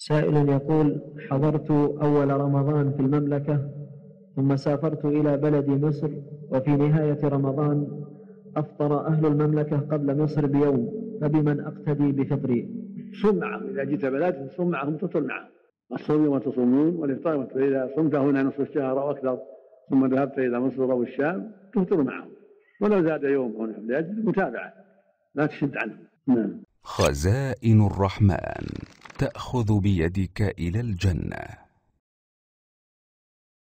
سائل يقول: حضرت أول رمضان في المملكة، ثم سافرت إلى بلد مصر، وفي نهاية رمضان أفطر أهل المملكة قبل مصر بيوم، فبمن أقتدي بفطري؟ صم معهم، إذا جئت بلد صم معهم تفطر معهم. الصوم يوم تصومون والإفطار، فإذا صمت هنا نصف الشهر أو أكثر ثم ذهبت إلى مصر أو الشام تفطر معهم، ولو زاد يوم هنا لأجل متابعة، لا تشد عنهم. خزائن الرحمن تأخذ بيدك إلى الجنة.